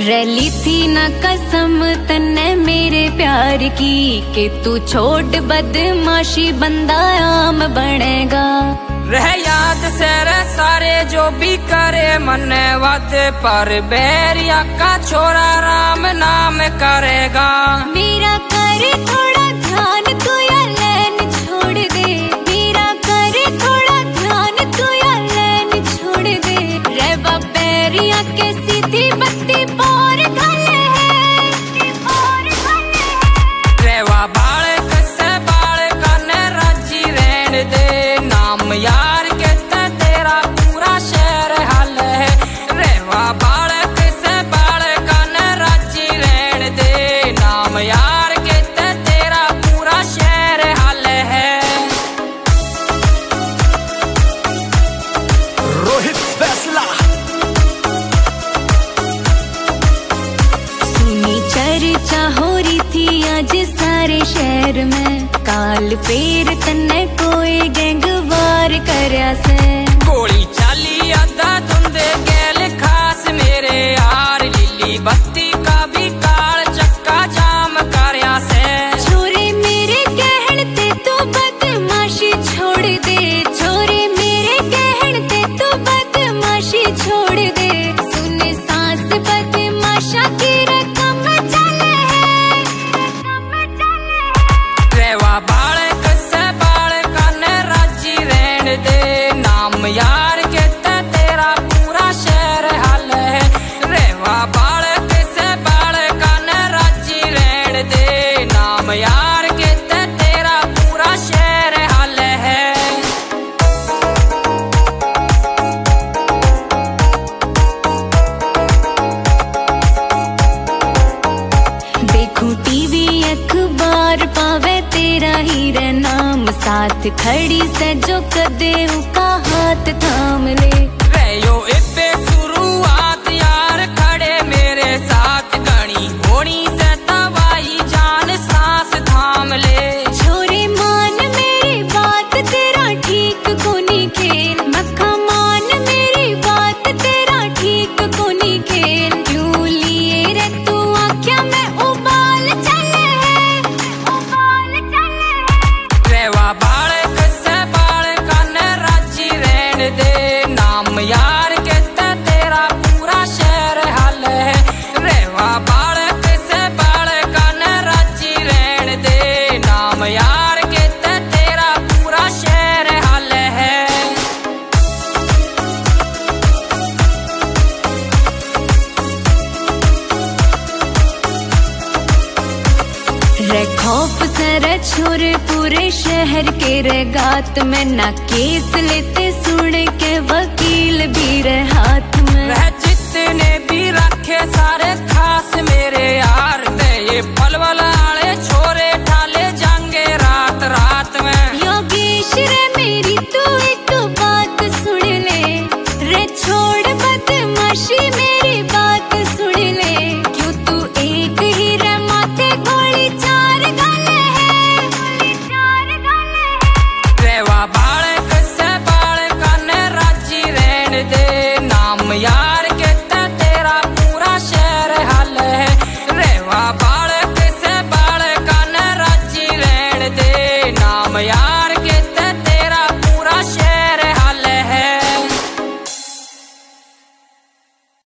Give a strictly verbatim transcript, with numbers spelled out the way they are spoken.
Rally थी न कसम तन्ने मेरे प्यार की कि तू छोड़ बदमाशी बंदा आम बनेगा। रह याद से रे सारे जो भी करे मने वादे पर बैरिया का छोरा राम नाम करेगा। मेरा करे थोड़ा ध्यान तू या लैन छोड़ दे, मेरा करे थोड़ा ध्यान तू या लैन छोड़ दे। रेवा बैरिया के सीधी बत्ती पोर घले है, पोर घले है। रेवा बाल कसे बाल कने राजी रहने दे, नाम यार के तेरा पूरा शहर हल है। रेवा बाल कसे बाल कने राजी रहने दे, नाम यार के तेरा पूरा शहर हल है। रोहित फैसला सुनी चर्चा हो रही थी आज सारे शहर में, काल फेर तन्ने कोई गैंगवार करया से। गोली चाली आधा धुंधे गैल खास मेरे यार, लिली बत्ती का भी काल चक्का जाम करया से। छोरे मेरे कहते तू बदमाशी छोड़ दे, छोरे मेरे कहते तू बदमाशी छोड़ दे। सुन सांस बदमाशा की रकम चले है, रकम चले है। रेवा बाल कसे बाल कने राजी रहने दे, नाम यार के तेरा पूरा शहर हल है। रेवा बाल कसे बाल कने राजी रहने दे, नाम यार के तेरा पूरा शहर हल है। देखूं टीवी अखबार पावे तेरा ही रे नाम, साथ खड़ी से जो कदे का हाथ थाम ले। रहो इब्बे शुरुआत यार खड़े मेरे साथ, गणी होनी से तवाई जान सांस थाम ले। छोरे मान मेरी बात तेरा ठीक कोनी खेल, मक्खा मान मेरी बात तेरा ठीक कोनी खेल। क्यों लिए रे तू आख्या मैं उबाल चले है, उबाल चले है। रेवा बाल कसे बाल कने राजी रहने दे, नाम यार के तेरा पूरा शहर हल है। रेवा बाल कसे बाल कने राजी रहने दे, नाम यार के तेरा पूरा शहर हल है। रे खौफ से रे छोरे पूरे शहर के रे गात में, ना केस लेते सुन के वकील भी रे हाथ में। वह जितने भी रखे सारे खास मेरे यार, दे ये पलवल आले छोरे ढाले जाएंगे रात रात में। योगेश रे मेरी तू एक बात सुन ले, रे छोड़ बदमाशी मेरी बात सुन ले। क्यों तू एक ही रे माथे गोली चार गले है, गोली चार गले है। रेवा बाल कसे बाल कने राजी रहने दे, नाम यार के तेरा पूरा शहर हल है। रेवा बाल कसे बाल कने राजी रहने दे, नाम यार